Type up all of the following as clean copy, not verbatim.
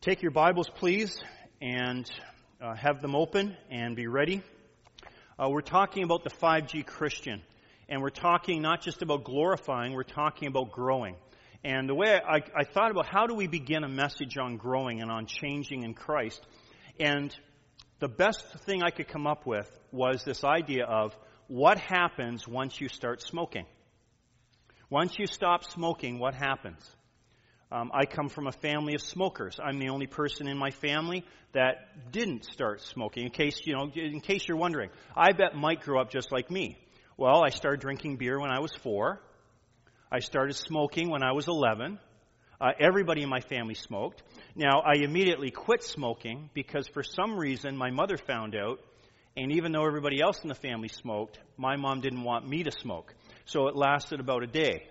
Take your Bibles, please, and have them open and be ready. We're talking about the 5G Christian, and we're talking not just about glorifying, we're talking about growing. And the way I thought about how do we begin a message on growing and on changing in Christ, and the best thing I could come up with was this idea of what happens once you start smoking. Once you stop smoking, what happens? I come from a family of smokers. I'm the only person in my family that didn't start smoking. In case you're wondering, I bet Mike grew up just like me. Well, I started drinking beer when I was 4. I started smoking when I was 11. Everybody in my family smoked. Now, I immediately quit smoking because for some reason my mother found out, and even though everybody else in the family smoked, my mom didn't want me to smoke. So it lasted about a day.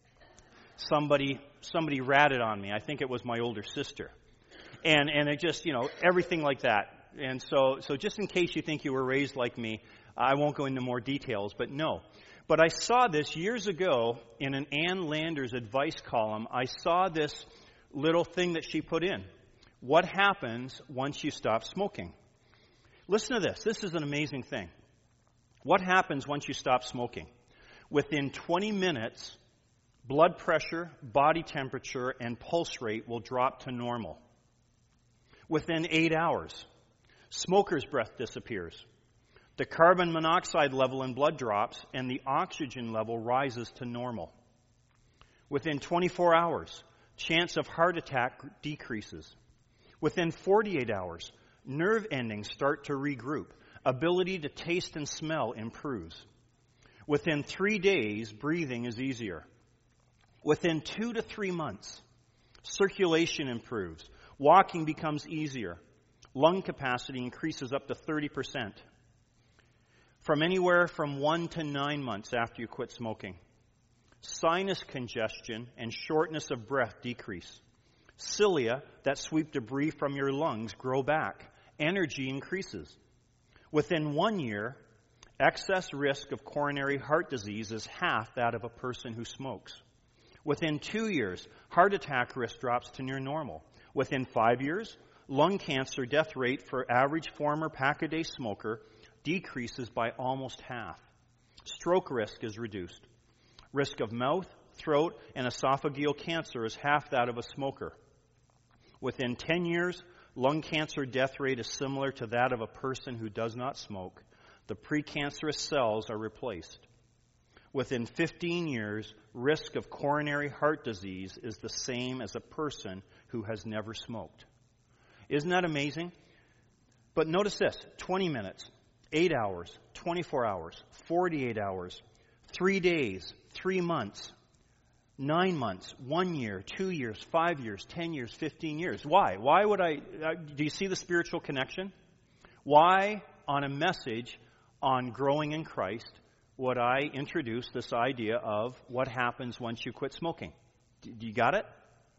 Somebody ratted on me. I think it was my older sister. And it just, everything like that. And so just in case you think you were raised like me, I won't go into more details, but no. But I saw this years ago in an Ann Landers advice column. I saw this little thing that she put in. What happens once you stop smoking? Listen to this. This is an amazing thing. What happens once you stop smoking? Within 20 minutes, blood pressure, body temperature, and pulse rate will drop to normal. Within 8 hours, smoker's breath disappears. The carbon monoxide level in blood drops, and the oxygen level rises to normal. Within 24 hours, chance of heart attack decreases. Within 48 hours, nerve endings start to regroup. Ability to taste and smell improves. Within 3 days, breathing is easier. Within 2 to 3 months, circulation improves. Walking becomes easier. Lung capacity increases up to 30%. From anywhere from 1 to 9 months after you quit smoking. Sinus congestion and shortness of breath decrease. Cilia that sweep debris from your lungs grow back. Energy increases. Within 1 year, excess risk of coronary heart disease is half that of a person who smokes. Within 2 years, heart attack risk drops to near normal. Within 5 years, lung cancer death rate for average former pack-a-day smoker decreases by almost half. Stroke risk is reduced. Risk of mouth, throat, and esophageal cancer is half that of a smoker. Within 10 years, lung cancer death rate is similar to that of a person who does not smoke. The precancerous cells are replaced. Within 15 years, risk of coronary heart disease is the same as a person who has never smoked. Isn't that amazing? But notice this, 20 minutes, 8 hours, 24 hours, 48 hours, 3 days, 3 months, 9 months, 1 year, 2 years, 5 years, 10 years, 15 years. Why? Why would do you see the spiritual connection? Why on a message on growing in Christ would I introduce this idea of what happens once you quit smoking? Do you got it?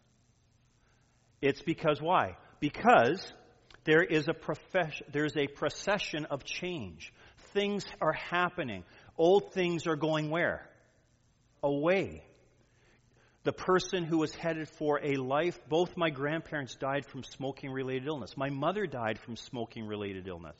It's because why? Because there is a procession of change. Things are happening. Old things are going where? Away. The person who was headed for a life, both my grandparents died from smoking-related illness. My mother died from smoking-related illness.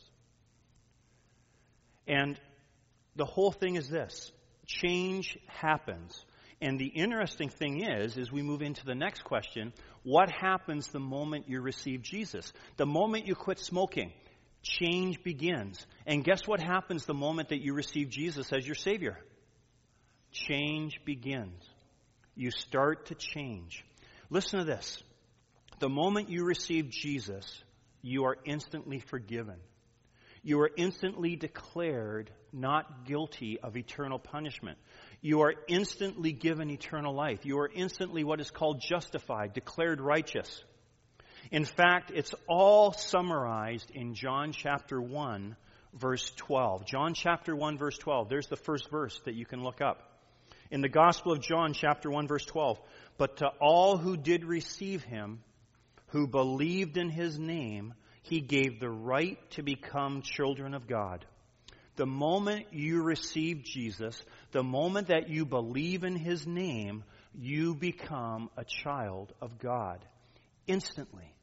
And the whole thing is this. Change happens. And the interesting thing is we move into the next question, what happens the moment you receive Jesus? The moment you quit smoking, change begins. And guess what happens the moment that you receive Jesus as your Savior? Change begins. You start to change. Listen to this. The moment you receive Jesus, you are instantly forgiven. You are instantly declared not guilty of eternal punishment. You are instantly given eternal life. You are instantly what is called justified, declared righteous. In fact, it's all summarized in John chapter 1, verse 12. John chapter 1, verse 12. There's the first verse that you can look up. In the Gospel of John chapter 1, verse 12. But to all who did receive him, who believed in his name, he gave the right to become children of God. The moment you receive Jesus, the moment that you believe in his name, you become a child of God. Instantly.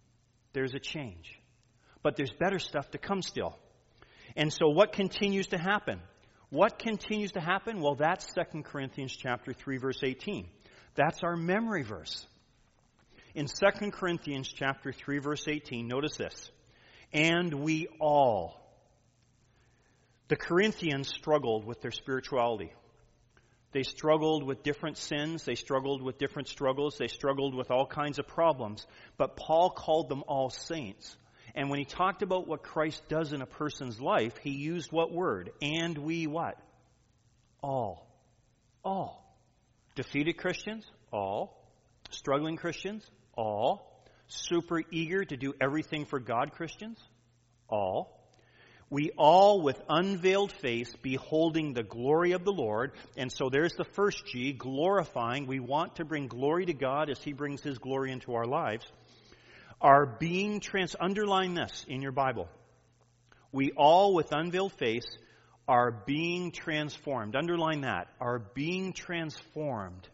There's a change. But there's better stuff to come still. And so what continues to happen? What continues to happen? Well, that's 2 Corinthians chapter 3, verse 18. That's our memory verse. In 2 Corinthians chapter 3, verse 18, notice this. And we all. The Corinthians struggled with their spirituality. They struggled with different sins. They struggled with different struggles. They struggled with all kinds of problems. But Paul called them all saints. And when he talked about what Christ does in a person's life, he used what word? And we what? All. All. Defeated Christians? All. Struggling Christians? All. Super eager to do everything for God Christians? All. We all with unveiled face beholding the glory of the Lord. And so there's the first G, glorifying. We want to bring glory to God as He brings His glory into our lives. Are being underline this in your Bible. We all with unveiled face are being transformed. Underline that. Are being transformed.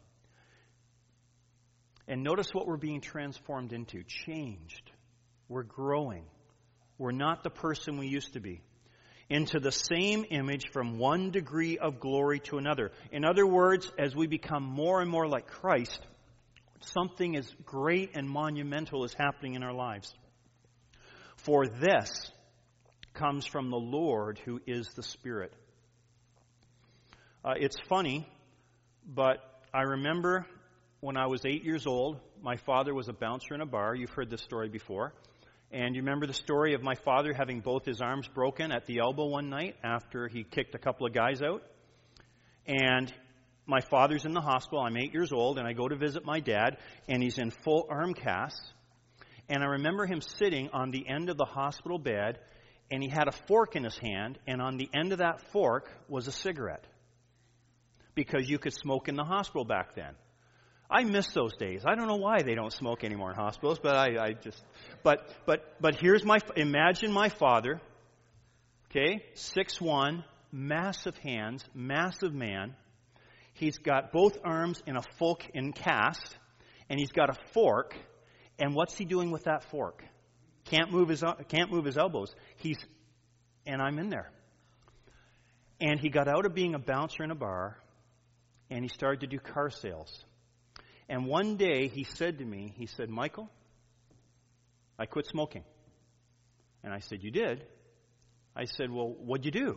And notice what we're being transformed into. Changed. We're growing. We're not the person we used to be. Into the same image from one degree of glory to another. In other words, as we become more and more like Christ, something as great and monumental is happening in our lives. For this comes from the Lord who is the Spirit. It's funny, but I remember when I was 8 years old, my father was a bouncer in a bar. You've heard this story before. And you remember the story of my father having both his arms broken at the elbow one night after he kicked a couple of guys out. And my father's in the hospital. I'm 8 years old, and I go to visit my dad, and he's in full arm casts. And I remember him sitting on the end of the hospital bed, and he had a fork in his hand, and on the end of that fork was a cigarette. Because you could smoke in the hospital back then. I miss those days. I don't know why they don't smoke anymore in hospitals, but but here's imagine my father, okay, 6'1", massive hands, massive man. He's got both arms in a full cast, and he's got a fork. And what's he doing with that fork? Can't move his elbows. And I'm in there. And he got out of being a bouncer in a bar, and he started to do car sales. And one day he said to me, he said, Michael, I quit smoking. And I said, you did? I said, well, what'd you do?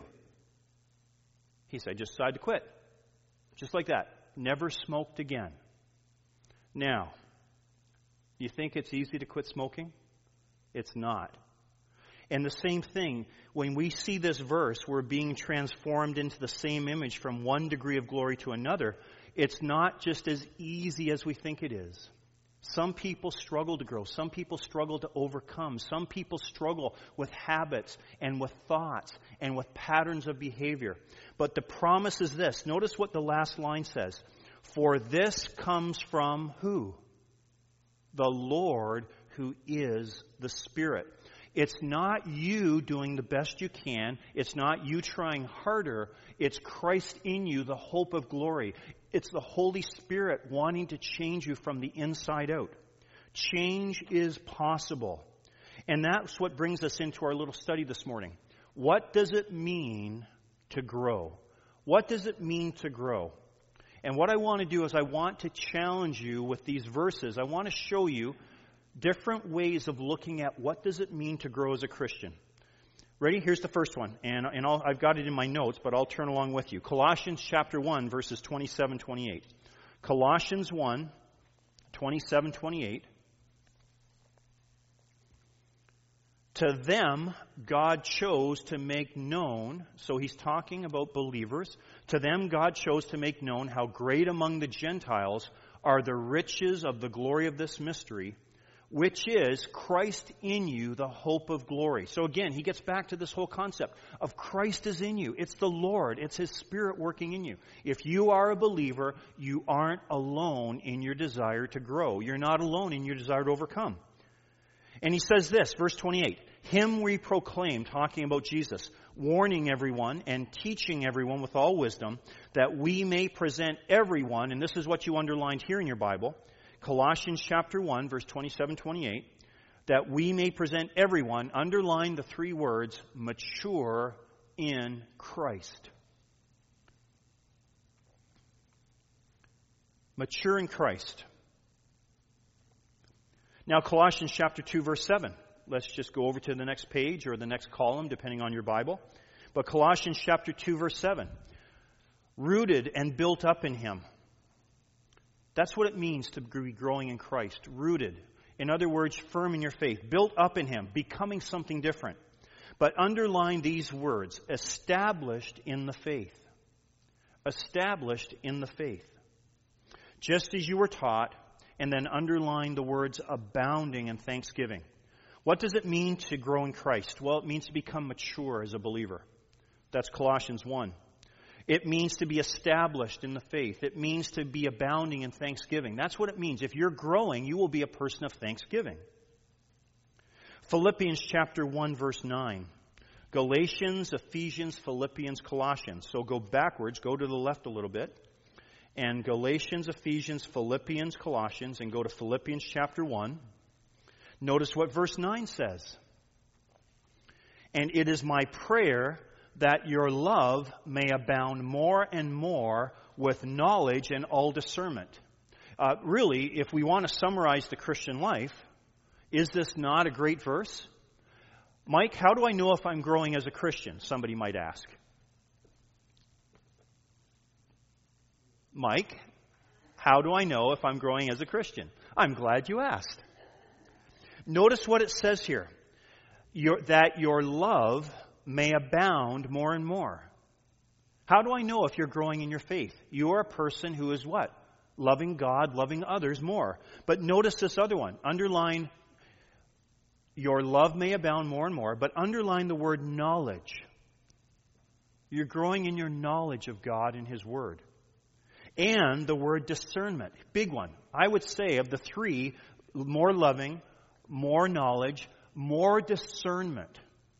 He said, I just decided to quit. Just like that. Never smoked again. Now, you think it's easy to quit smoking? It's not. And the same thing, when we see this verse, we're being transformed into the same image from one degree of glory to another. It's not just as easy as we think it is. Some people struggle to grow. Some people struggle to overcome. Some people struggle with habits and with thoughts and with patterns of behavior. But the promise is this. Notice what the last line says. For this comes from who? The Lord who is the Spirit. It's not you doing the best you can. It's not you trying harder. It's Christ in you, the hope of glory. It's the Holy Spirit wanting to change you from the inside out. Change is possible. And that's what brings us into our little study this morning. What does it mean to grow? What does it mean to grow? And what I want to do is I want to challenge you with these verses. I want to show you different ways of looking at what does it mean to grow as a Christian. Ready? Here's the first one. And I've got it in my notes, but I'll turn along with you. Colossians chapter 1, verses 27, 28. Colossians 1, 27, 28. To them, God chose to make known, so he's talking about believers. To them, God chose to make known how great among the Gentiles are the riches of the glory of this mystery, which is Christ in you, the hope of glory. So again, he gets back to this whole concept of Christ is in you. It's the Lord. It's His Spirit working in you. If you are a believer, you aren't alone in your desire to grow. You're not alone in your desire to overcome. And he says this, verse 28, Him we proclaim, talking about Jesus, warning everyone and teaching everyone with all wisdom, that we may present everyone, and this is what you underlined here in your Bible, Colossians chapter 1, verse 27, 28, that we may present everyone, underline the three words, mature in Christ. Mature in Christ. Now, Colossians chapter 2, verse 7. Let's just go over to the next page or the next column, depending on your Bible. But Colossians chapter 2, verse 7. Rooted and built up in Him. That's what it means to be growing in Christ. Rooted. In other words, firm in your faith. Built up in Him. Becoming something different. But underline these words. Established in the faith. Established in the faith. Just as you were taught, and then underline the words abounding in thanksgiving. What does it mean to grow in Christ? Well, it means to become mature as a believer. That's Colossians 1. It means to be established in the faith. It means to be abounding in thanksgiving. That's what it means. If you're growing, you will be a person of thanksgiving. Philippians chapter 1, verse 9. Galatians, Ephesians, Philippians, Colossians. So go backwards, go to the left a little bit. And Galatians, Ephesians, Philippians, Colossians, and go to Philippians chapter 1. Notice what verse 9 says. And it is my prayer that your love may abound more and more with knowledge and all discernment. Really, if we want to summarize the Christian life, is this not a great verse? Mike, how do I know if I'm growing as a Christian? Somebody might ask. Mike, how do I know if I'm growing as a Christian? I'm glad you asked. Notice what it says here. That your love may abound more and more. How do I know if you're growing in your faith? You are a person who is what? Loving God, loving others more. But notice this other one. Underline, your love may abound more and more, but underline the word knowledge. You're growing in your knowledge of God and His Word. And the word discernment, big one. I would say of the three, more loving, more knowledge, more discernment.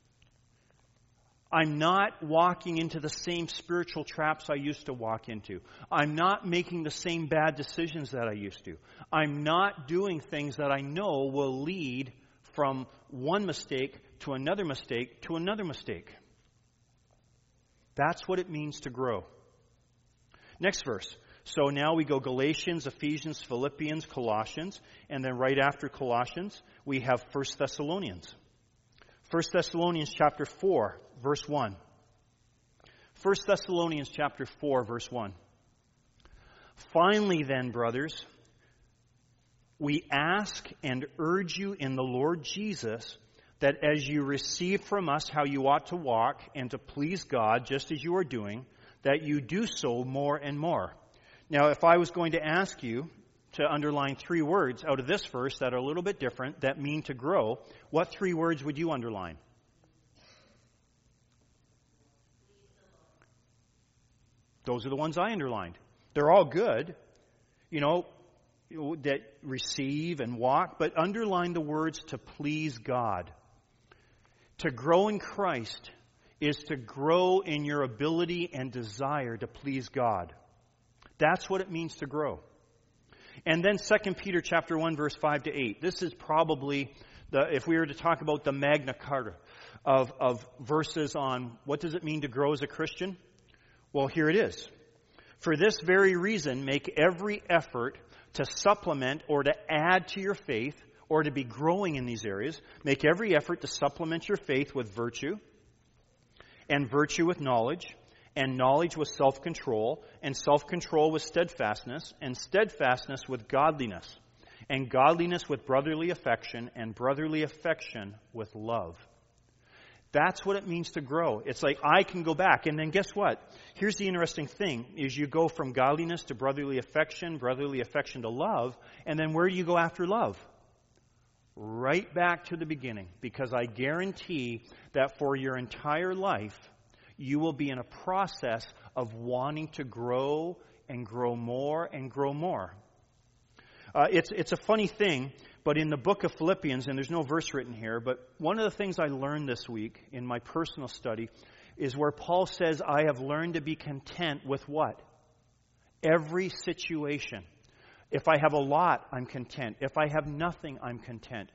I'm not walking into the same spiritual traps I used to walk into. I'm not making the same bad decisions that I used to. I'm not doing things that I know will lead from one mistake to another mistake to another mistake. That's what it means to grow. Next verse. So now we go Galatians, Ephesians, Philippians, Colossians, and then right after Colossians, we have 1 Thessalonians. 1 Thessalonians chapter 4, verse 1. 1 Thessalonians chapter 4, verse 1. Finally then, brothers, we ask and urge you in the Lord Jesus that as you receive from us how you ought to walk and to please God, just as you are doing, that you do so more and more. Now, if I was going to ask you to underline three words out of this verse that are a little bit different, that mean to grow, what three words would you underline? Those are the ones I underlined. They're all good, that receive and walk, but underline the words to please God. To grow in Christ is to grow in your ability and desire to please God. That's what it means to grow. And then 2 Peter chapter 1, verse 5 to 8. This is probably, if we were to talk about the Magna Carta of verses on what does it mean to grow as a Christian? Well, here it is. For this very reason, make every effort to supplement or to add to your faith or to be growing in these areas. Make every effort to supplement your faith with virtue, and virtue with knowledge, and knowledge with self-control, and self-control with steadfastness, and steadfastness with godliness, and godliness with brotherly affection, and brotherly affection with love. That's what it means to grow. It's like I can go back, and then guess what? Here's the interesting thing, is you go from godliness to brotherly affection to love, and then where do you go after love? Right back to the beginning, because I guarantee that for your entire life, you will be in a process of wanting to grow and grow more and grow more. It's a funny thing, but in the book of Philippians, and there's no verse written here, but one of the things I learned this week in my personal study is where Paul says, I have learned to be content with what? Every situation. If I have a lot, I'm content. If I have nothing, I'm content.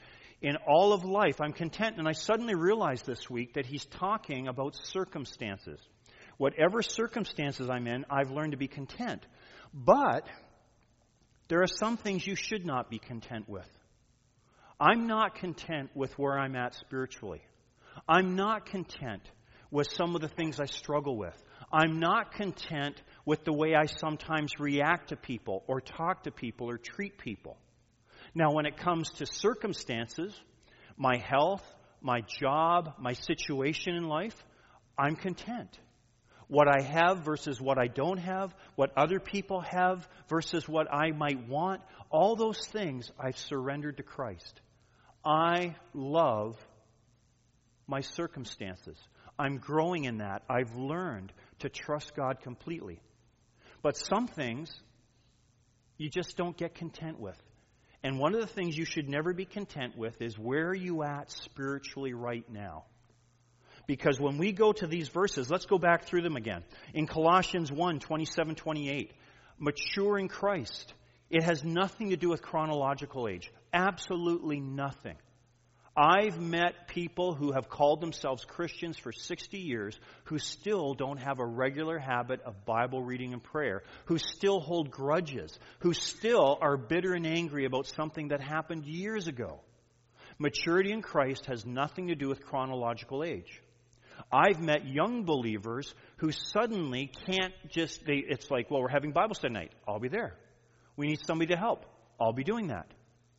In all of life, I'm content. And I suddenly realized this week that he's talking about circumstances. Whatever circumstances I'm in, I've learned to be content. But there are some things you should not be content with. I'm not content with where I'm at spiritually. I'm not content with some of the things I struggle with. I'm not content with the way I sometimes react to people or talk to people or treat people. Now, when it comes to circumstances, my health, my job, my situation in life, I'm content. What I have versus what I don't have, what other people have versus what I might want, all those things I've surrendered to Christ. I love my circumstances. I'm growing in that. I've learned to trust God completely. But some things you just don't get content with. And one of the things you should never be content with is where are you at spiritually right now? Because when we go to these verses, let's go back through them again. In Colossians 1, 27, 28, mature in Christ. It has nothing to do with chronological age. Absolutely nothing. I've met people who have called themselves Christians for 60 years who still don't have a regular habit of Bible reading and prayer, who still hold grudges, who still are bitter and angry about something that happened years ago. Maturity in Christ has nothing to do with chronological age. I've met young believers who suddenly can't it's like, well, we're having Bible study night. I'll be there. We need somebody to help. I'll be doing that.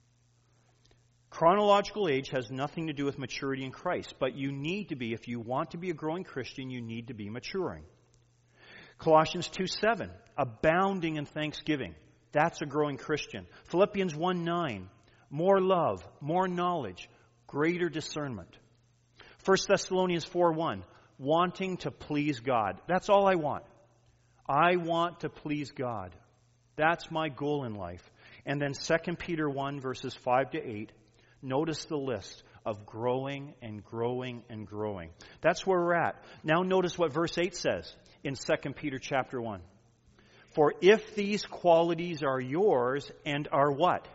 Chronological age has nothing to do with maturity in Christ, but you need to be, if you want to be a growing Christian, you need to be maturing. Colossians 2:7, abounding in thanksgiving. That's a growing Christian. Philippians 1:9, more love, more knowledge, greater discernment. 1 Thessalonians 4:1, wanting to please God. That's all I want. I want to please God. That's my goal in life. And then 2 Peter 1, verses 5 to 8, notice the list of growing and growing and growing. That's where we're at. Now notice what verse 8 says in 2 Peter chapter 1. For if these qualities are yours and are what?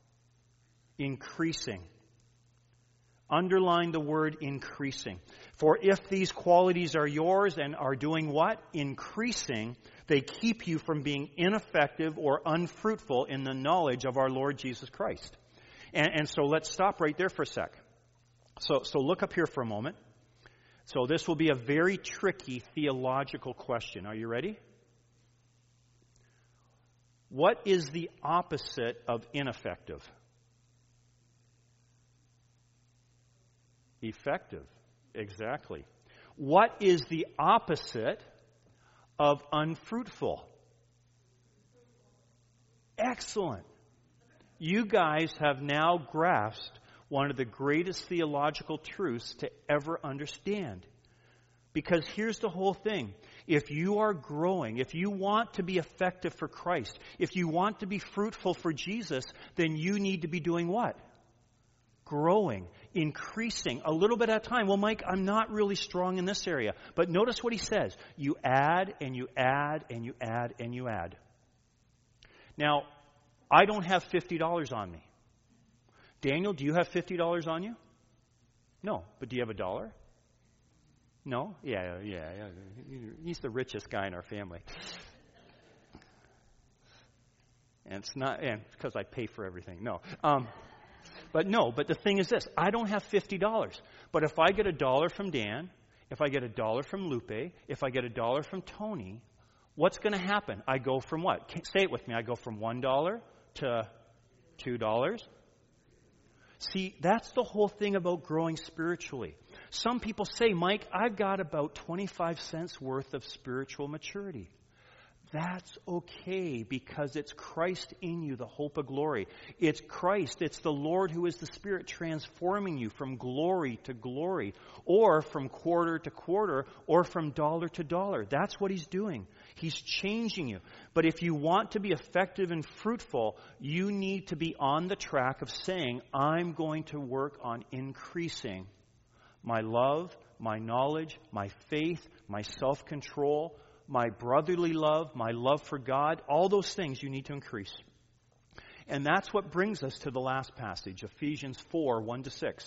Increasing. Underline the word increasing. For if these qualities are yours and are doing what? Increasing, they keep you from being ineffective or unfruitful in the knowledge of our Lord Jesus Christ. And so let's stop right there for a sec. So look up here for a moment. So this will be a very tricky theological question. Are you ready? What is the opposite of ineffective? Effective. Exactly. What is the opposite of unfruitful? Excellent. You guys have now grasped one of the greatest theological truths to ever understand. Because here's the whole thing. If you are growing, if you want to be effective for Christ, if you want to be fruitful for Jesus, then you need to be doing what? Growing, increasing, a little bit at a time. Well, Mike, I'm not really strong in this area. But notice what he says. You add and you add and you add and you add. Now, I don't have $50 on me. Daniel, do you have $50 on you? No. But do you have $1? No? Yeah. He's the richest guy in our family. And it's because I pay for everything. No. But the thing is this. I don't have $50. But if I get $1 from Dan, if I get $1 from Lupe, if I get $1 from Tony, what's going to happen? I go from what? Say it with me. I go from $1 to $2. See, that's the whole thing about growing spiritually. Some people say, Mike, I've got about 25 cents worth of spiritual maturity. That's okay because it's Christ in you, the hope of glory. It's Christ, it's the Lord who is the Spirit transforming you from glory to glory, or from quarter to quarter, or from dollar to dollar. That's what He's doing. He's changing you. But if you want to be effective and fruitful, you need to be on the track of saying, I'm going to work on increasing my love, my knowledge, my faith, my self-control, my brotherly love, my love for God. All those things you need to increase. And that's what brings us to the last passage, Ephesians 4, 1-6.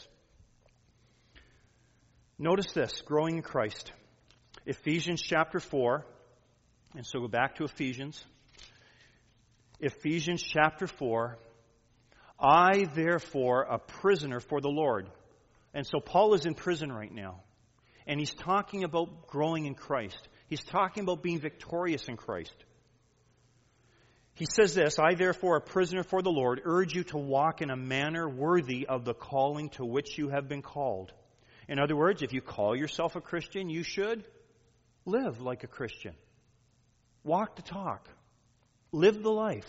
Notice this, growing in Christ. Ephesians chapter 4, and so go back to Ephesians. Ephesians chapter 4, I therefore, a prisoner for the Lord. And so Paul is in prison right now. And he's talking about growing in Christ. He's talking about being victorious in Christ. He says this, I therefore, a prisoner for the Lord, urge you to walk in a manner worthy of the calling to which you have been called. In other words, if you call yourself a Christian, you should live like a Christian. Walk the talk. Live the life.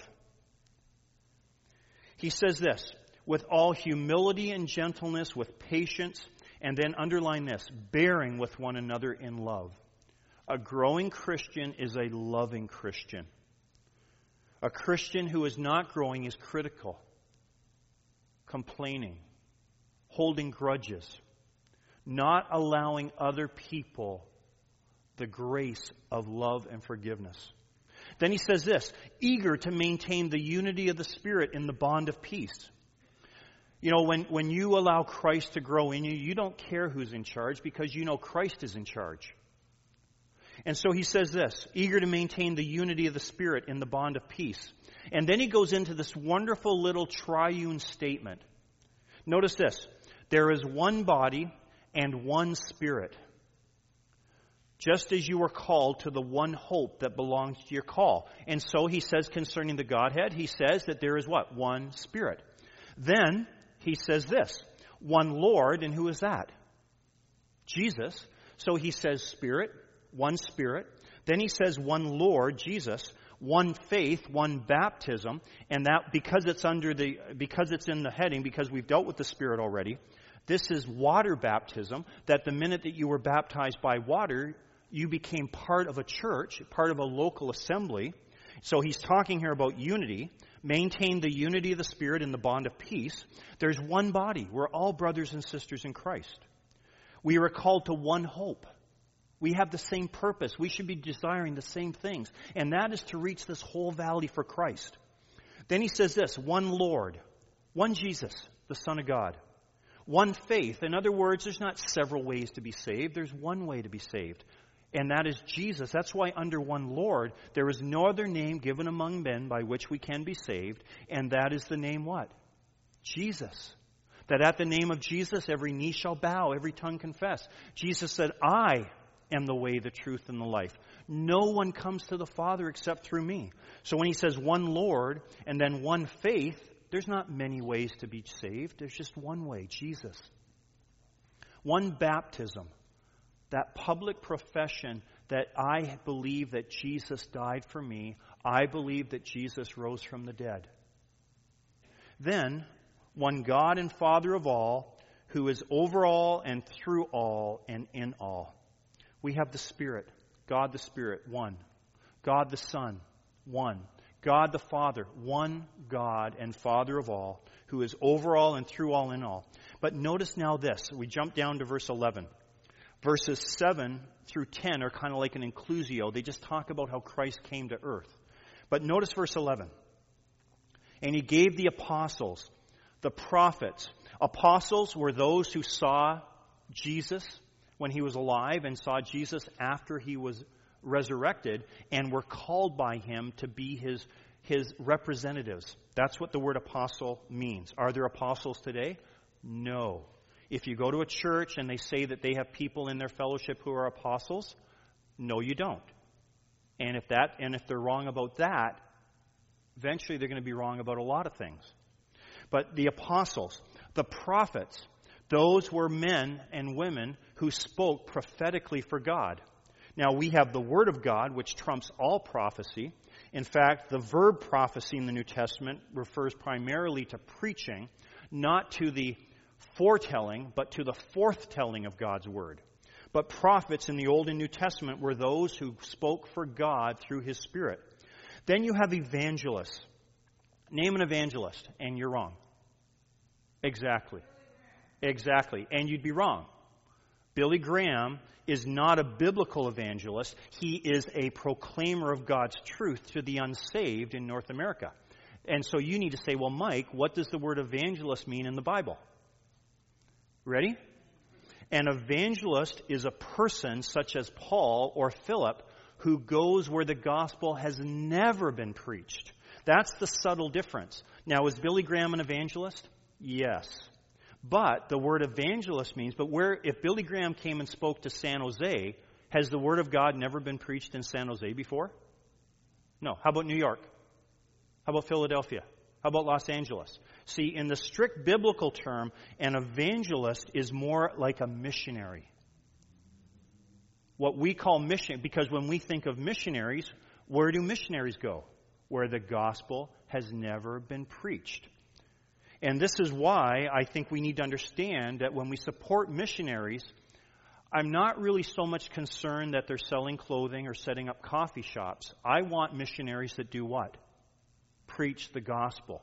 He says this, with all humility and gentleness, with patience, and then underline this, bearing with one another in love. A growing Christian is a loving Christian. A Christian who is not growing is critical, complaining, holding grudges, not allowing other people the grace of love and forgiveness. Then he says this, eager to maintain the unity of the Spirit in the bond of peace. You know, when you allow Christ to grow in you, you don't care who's in charge because you know Christ is in charge. And so he says this, eager to maintain the unity of the Spirit in the bond of peace. And then he goes into this wonderful little triune statement. Notice this, there is one body and one Spirit, just as you were called to the one hope that belongs to your call. And so he says concerning the Godhead, he says that there is what? One Spirit. Then he says this, one Lord, and who is that? Jesus. So he says Spirit, one Spirit. Then he says one Lord, Jesus, one faith, one baptism, and that because it's in the heading, because we've dealt with the Spirit already, this is water baptism, that the minute that you were baptized by water, you became part of a church, part of a local assembly. So he's talking here about unity. Maintain the unity of the Spirit in the bond of peace. There's one body. We're all brothers and sisters in Christ. We are called to one hope. We have the same purpose. We should be desiring the same things. And that is to reach this whole valley for Christ. Then he says this, one Lord, one Jesus, the Son of God. One faith. In other words, there's not several ways to be saved. There's one way to be saved. And that is Jesus. That's why under one Lord, there is no other name given among men by which we can be saved. And that is the name what? Jesus. That at the name of Jesus, every knee shall bow, every tongue confess. Jesus said, I am the way, the truth, and the life. No one comes to the Father except through me. So when he says one Lord and then one faith, there's not many ways to be saved. There's just one way, Jesus. One baptism. That public profession that I believe that Jesus died for me. I believe that Jesus rose from the dead. Then, one God and Father of all, who is over all and through all and in all. We have the Spirit. God the Spirit, one. God the Son, one. God the Father, one God and Father of all, who is over all and through all and all. But notice now this. We jump down to verse 11. Verses 7 through 10 are kind of like an inclusio. They just talk about how Christ came to earth. But notice verse 11. And he gave the apostles, the prophets. Apostles were those who saw Jesus when he was alive and saw Jesus after he was resurrected and were called by him to be his representatives. That's what the word apostle means. Are there apostles today? No. If you go to a church and they say that they have people in their fellowship who are apostles, no, you don't. And if they're wrong about that, eventually they're going to be wrong about a lot of things. But the apostles, the prophets, those were men and women who spoke prophetically for God. Now, we have the Word of God, which trumps all prophecy. In fact, the verb prophecy in the New Testament refers primarily to preaching, not to the foretelling, but to the forthtelling of God's Word. But prophets in the Old and New Testament were those who spoke for God through His Spirit. Then you have evangelists. Name an evangelist, and you're wrong. Exactly. And you'd be wrong. Billy Graham is not a biblical evangelist. He is a proclaimer of God's truth to the unsaved in North America. And so you need to say, well, Mike, what does the word evangelist mean in the Bible? Ready? An evangelist is a person such as Paul or Philip who goes where the gospel has never been preached. That's the subtle difference. Now, is Billy Graham an evangelist? Yes. But the word evangelist means, if Billy Graham came and spoke to San Jose, has the word of God never been preached in San Jose before? No. How about New York? How about Philadelphia? How about Los Angeles? See, in the strict biblical term, an evangelist is more like a missionary. What we call mission, because when we think of missionaries, where do missionaries go? Where the gospel has never been preached. And this is why I think we need to understand that when we support missionaries, I'm not really so much concerned that they're selling clothing or setting up coffee shops. I want missionaries that do what? Preach the gospel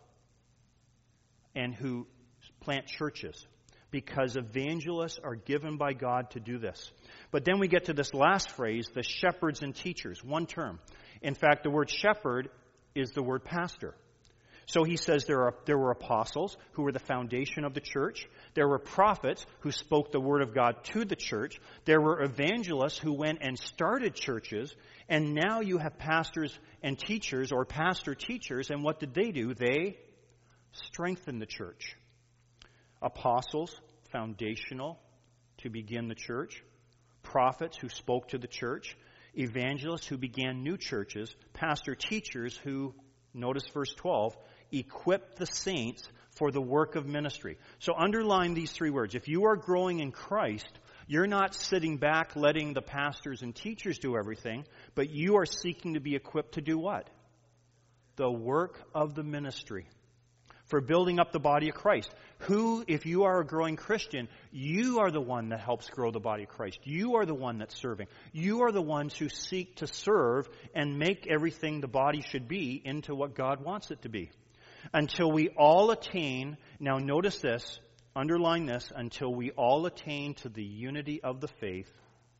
and who plant churches, because evangelists are given by God to do this. But then we get to this last phrase, the shepherds and teachers, one term. In fact, the word shepherd is the word pastor. So he says there were apostles who were the foundation of the church. There were prophets who spoke the word of God to the church. There were evangelists who went and started churches. And now you have pastors and teachers, or pastor teachers. And what did they do? They strengthened the church. Apostles, foundational to begin the church. Prophets who spoke to the church. Evangelists who began new churches. Pastor teachers who, notice verse 12, equip the saints for the work of ministry. So underline these three words. If you are growing in Christ, you're not sitting back letting the pastors and teachers do everything, but you are seeking to be equipped to do what? The work of the ministry. For building up the body of Christ. Who, if you are a growing Christian, you are the one that helps grow the body of Christ. You are the one that's serving. You are the ones who seek to serve and make everything the body should be into what God wants it to be. Until we all attain, now notice this, underline this, until we all attain to the unity of the faith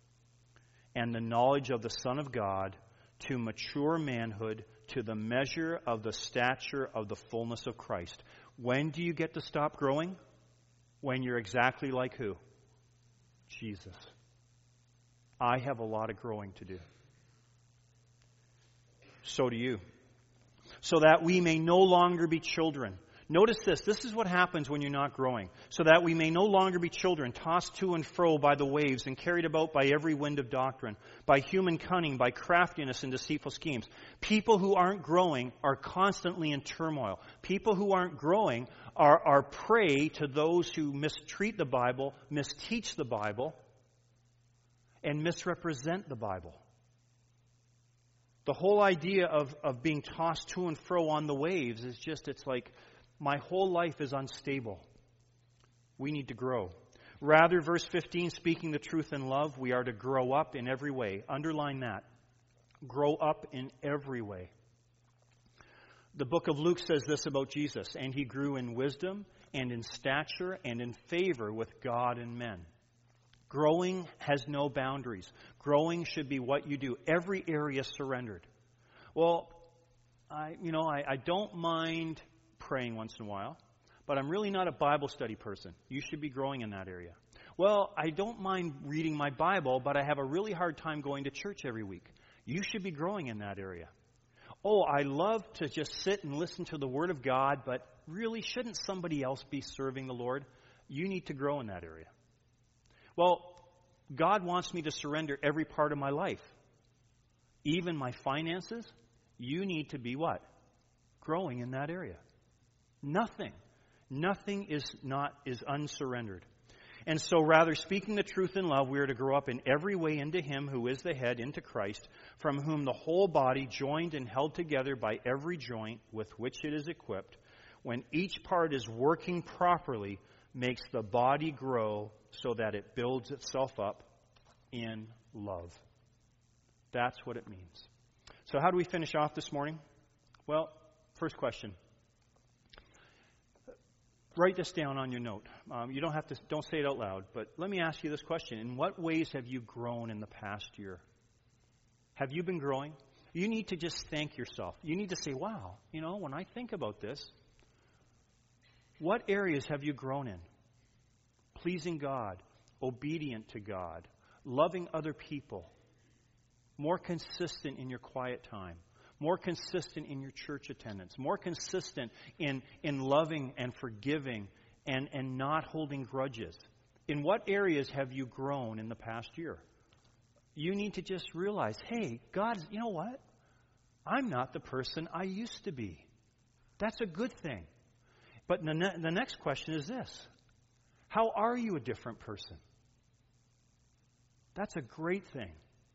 and the knowledge of the Son of God, to mature manhood, to the measure of the stature of the fullness of Christ. When do you get to stop growing? When you're exactly like who? Jesus. I have a lot of growing to do. So do you. So that we may no longer be children. Notice this. This is what happens when you're not growing. So that we may no longer be children, tossed to and fro by the waves and carried about by every wind of doctrine, by human cunning, by craftiness and deceitful schemes. People who aren't growing are constantly in turmoil. People who aren't growing are prey to those who mistreat the Bible, misteach the Bible, and misrepresent the Bible. The whole idea of being tossed to and fro on the waves is just, it's like, my whole life is unstable. We need to grow. Rather, verse 15, speaking the truth in love, we are to grow up in every way. Underline that. Grow up in every way. The book of Luke says this about Jesus, and he grew in wisdom and in stature and in favor with God and men. Growing has no boundaries. Growing should be what you do. Every area surrendered. Well, I don't mind praying once in a while, but I'm really not a Bible study person. You should be growing in that area. Well, I don't mind reading my Bible, but I have a really hard time going to church every week. You should be growing in that area. Oh, I love to just sit and listen to the Word of God, but really, shouldn't somebody else be serving the Lord? You need to grow in that area. Well, God wants me to surrender every part of my life. Even my finances. You need to be what? Growing in that area. Nothing is unsurrendered. And so rather, speaking the truth in love, we are to grow up in every way into Him who is the head, into Christ, from whom the whole body, joined and held together by every joint with which it is equipped, when each part is working properly, makes the body grow so that it builds itself up in love. That's what it means. So how do we finish off this morning? Well, first question. Write this down on your note. You don't say it out loud, but let me ask you this question. In what ways have you grown in the past year? Have you been growing? You need to just thank yourself. You need to say, wow, when I think about this, what areas have you grown in? Pleasing God, obedient to God, loving other people, more consistent in your quiet time, more consistent in your church attendance, more consistent in loving and forgiving and not holding grudges. In what areas have you grown in the past year? You need to just realize, hey, God, you know what? I'm not the person I used to be. That's a good thing. But the next question is this. How are you a different person? That's a great thing.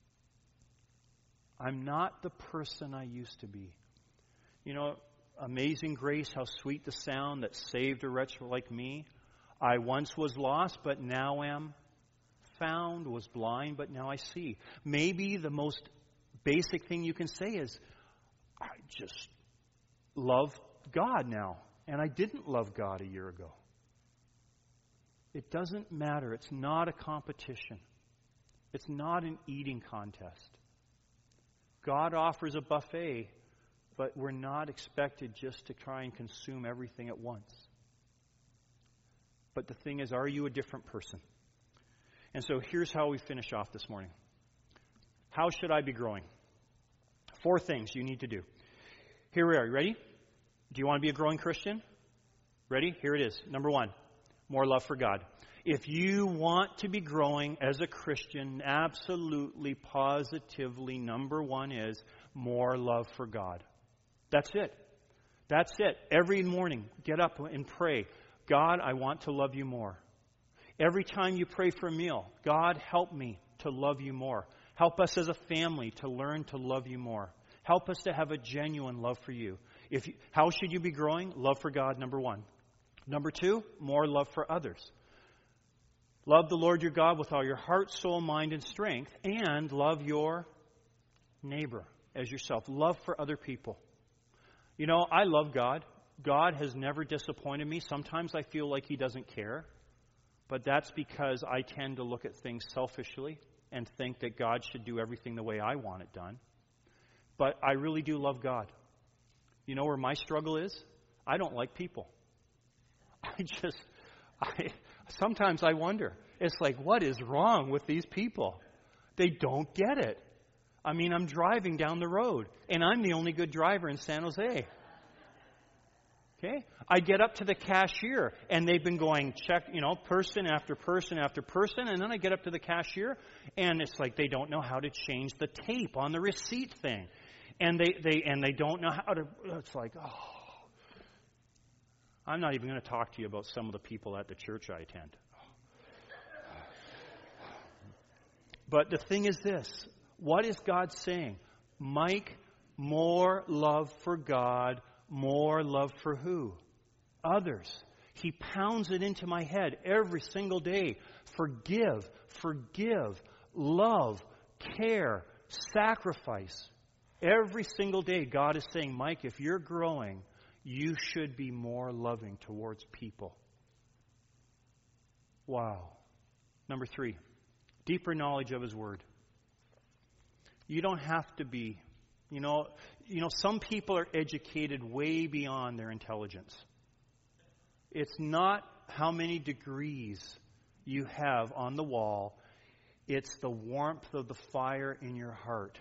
I'm not the person I used to be. Amazing grace, how sweet the sound that saved a wretch like me. I once was lost, but now am found, was blind, but now I see. Maybe the most basic thing you can say is, I just love God now, and I didn't love God a year ago. It doesn't matter. It's not a competition. It's not an eating contest. God offers a buffet, but we're not expected just to try and consume everything at once. But the thing is, are you a different person? And so here's how we finish off this morning. How should I be growing? 4 things you need to do. Here we are. You ready? Do you want to be a growing Christian? Ready? Here it is. Number 1, more love for God. If you want to be growing as a Christian, absolutely, positively, number 1 is more love for God. That's it. That's it. Every morning, get up and pray. God, I want to love you more. Every time you pray for a meal, God, help me to love you more. Help us as a family to learn to love you more. Help us to have a genuine love for you. How should you be growing? Love for God, number 1. Number 2, more love for others. Love the Lord your God with all your heart, soul, mind, and strength, and love your neighbor as yourself. Love for other people. I love God. God has never disappointed me. Sometimes I feel like He doesn't care, but that's because I tend to look at things selfishly and think that God should do everything the way I want it done. But I really do love God. You know where my struggle is? I don't like people. Sometimes I wonder. It's like, what is wrong with these people? They don't get it. I'm driving down the road, and I'm the only good driver in San Jose. Okay? I get up to the cashier, and they've been going, check, person after person after person, and then I get up to the cashier, and it's like they don't know how to change the tape on the receipt thing. And they don't know how to, it's like, I'm not even going to talk to you about some of the people at the church I attend. But the thing is this, what is God saying? Mike, more love for God, more love for who? Others. He pounds it into my head every single day. Forgive, love, care, sacrifice. Every single day God is saying, Mike, if you're growing, you should be more loving towards people. Wow. Number 3, deeper knowledge of His Word. You don't have to be, some people are educated way beyond their intelligence. It's not how many degrees you have on the wall. It's the warmth of the fire in your heart.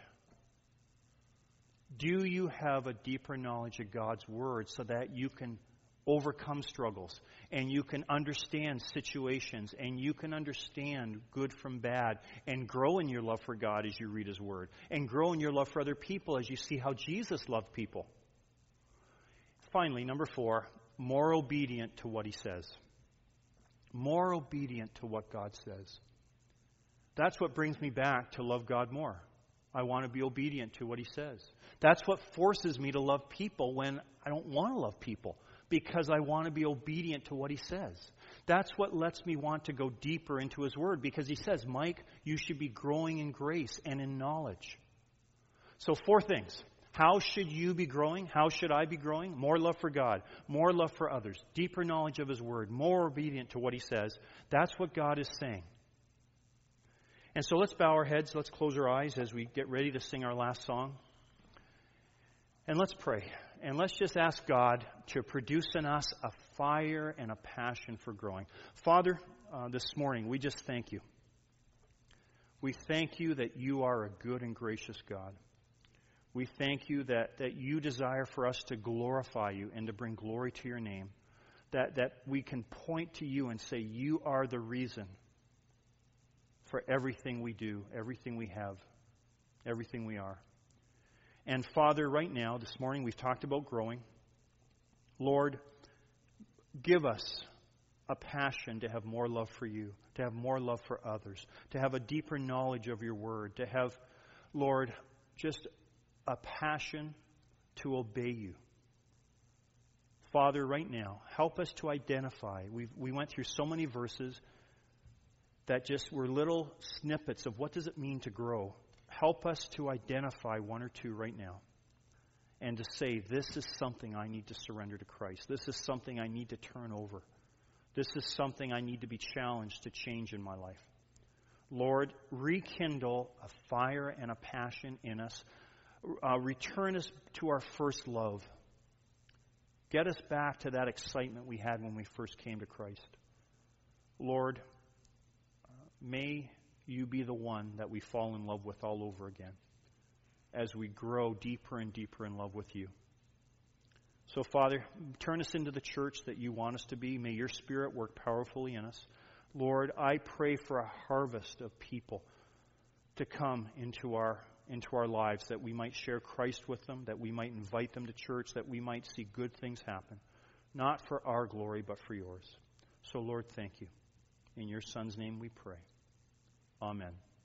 Do you have a deeper knowledge of God's Word so that you can overcome struggles and you can understand situations and you can understand good from bad and grow in your love for God as you read His Word and grow in your love for other people as you see how Jesus loved people? Finally, number 4, more obedient to what He says. More obedient to what God says. That's what brings me back to love God more. I want to be obedient to what He says. That's what forces me to love people when I don't want to love people, because I want to be obedient to what He says. That's what lets me want to go deeper into His Word, because He says, Mike, you should be growing in grace and in knowledge. So 4 things. How should you be growing? How should I be growing? More love for God, more love for others, deeper knowledge of His Word, more obedient to what He says. That's what God is saying. And so let's bow our heads, let's close our eyes as we get ready to sing our last song. And let's pray. And let's just ask God to produce in us a fire and a passion for growing. Father, this morning, we just thank you. We thank you that you are a good and gracious God. We thank you that you desire for us to glorify you and to bring glory to your name. That we can point to you and say, you are the reason for everything we do, everything we have, everything we are. And Father, right now, this morning, we've talked about growing. Lord, give us a passion to have more love for you, to have more love for others, to have a deeper knowledge of your word, to have, Lord, just a passion to obey you. Father, right now, help us to identify. We went through so many verses that just were little snippets of what does it mean to grow. Help us to identify one or two right now and to say, this is something I need to surrender to Christ. This is something I need to turn over. This is something I need to be challenged to change in my life. Lord, rekindle a fire and a passion in us. Return us to our first love. Get us back to that excitement we had when we first came to Christ. Lord, may you be the one that we fall in love with all over again as we grow deeper and deeper in love with you. So, Father, turn us into the church that you want us to be. May your Spirit work powerfully in us. Lord, I pray for a harvest of people to come into our lives, that we might share Christ with them, that we might invite them to church, that we might see good things happen, not for our glory, but for yours. So, Lord, thank you. In your Son's name we pray. Amen.